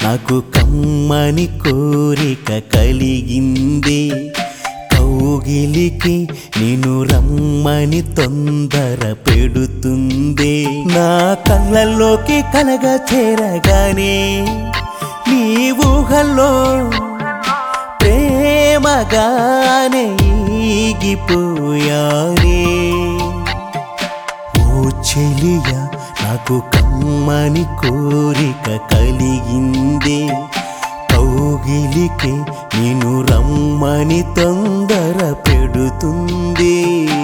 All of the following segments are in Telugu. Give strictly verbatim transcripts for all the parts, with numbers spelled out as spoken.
నాకు కమ్మని కోరిక కలిగింది, కౌగిలికి నిన్ను రమ్మని తొందర పెడుతుంది. నా కళ్ళల్లోకి కలగ చేరగానే నీ ఊహల్లో ప్రేమగానే ఈగిపోయానే. ఓ చెలియా నాకు కమ్మని కోరిక కలిగింది, కౌగిలికి నిన్ను రమ్మని తొందర పెడుతుంది.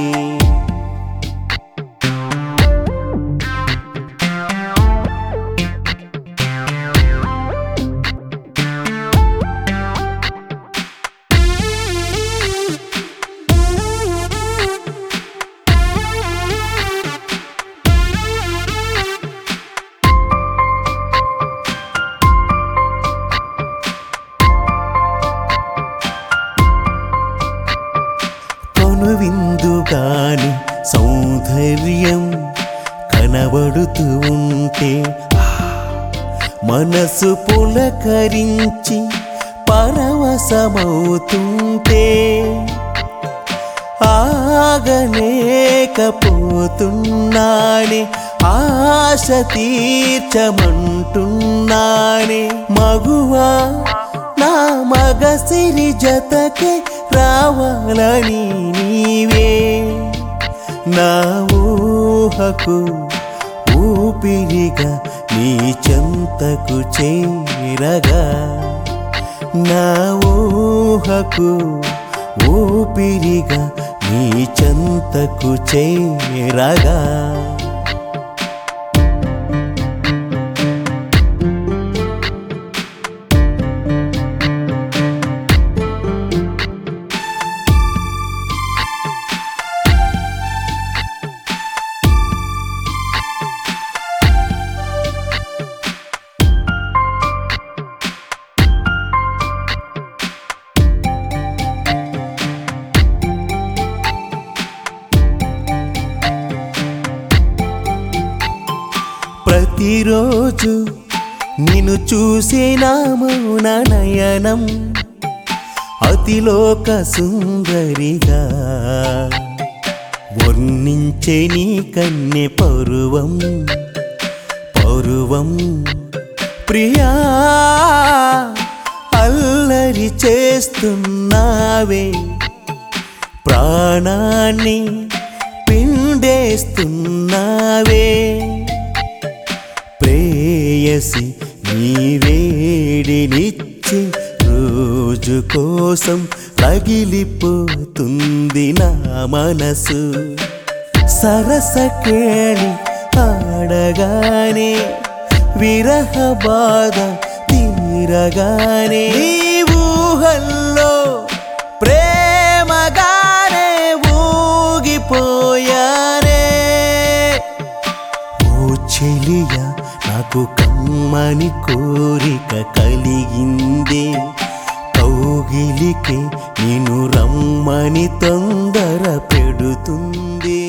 విందుగాని సౌందర్యం కనబడుతూ ఉంటే మనసు పులకరించి పరవశమవుతుంటే ఆగలేకపోతున్నానే, ఆశ తీర్చమంటున్నానే. మగువా నా మగసిరి జతకే రావాలని నీవే నా ఊహకు ఊపిరిగా నీ చెంతకు చేరగా, నా ఊహకు ఊపిరిగా నీ చెంతకు చేరగా. ప్రతిరోజు నిన్ను చూసిన మౌన నయనం అతిలోక సుందరిగా వర్ణించే నీ కన్నె పరువం పరువం. ప్రియా అల్లరి చేస్తున్నావే, ప్రాణాన్ని పిండేస్తున్నావే. ప్రేయసి నీ వేడినిచ్చి రోజు కోసం రగిలిపోతుంది నా మనసు. సరస కేళి ఆడగానే విరహ బాధ తీరగానే నీ ఊహల్లో ప్రేమగానే ఊగిపోయానే. ఓ చెలియా నాకు కమ్మని కోరిక కలిగింది, కౌగిలికి నిన్ను రమ్మని తొందర పెడుతుంది.